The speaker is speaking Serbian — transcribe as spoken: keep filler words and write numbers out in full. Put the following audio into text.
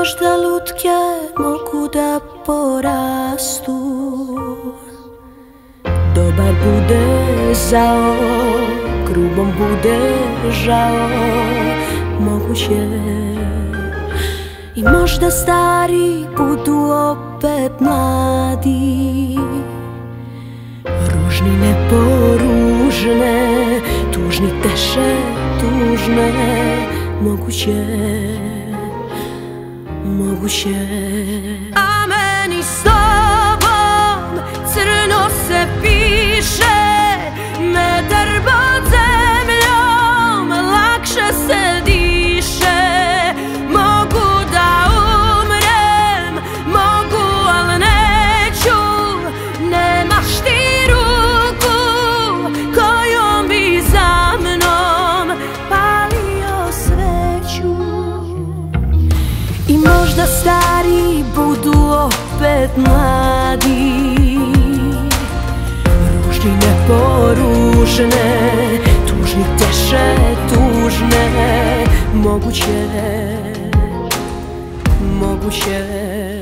možda lutke mogu da porastu, dobar bude zao, grubom bude žao, moguće. I možda stari budu opet mladi, ružni neporužne, tužni teše tužne, moguće, moguće. A meni s tobom crno se piše, metar pod zemljom lakše se diše. Mogu da umrem, mogu, al neću, nemaš ti ruku kojom bi za mnom palio sveću. I možda stari budu opet mladi, ružni neporužne, tužni teše tužne, moguće, moguće.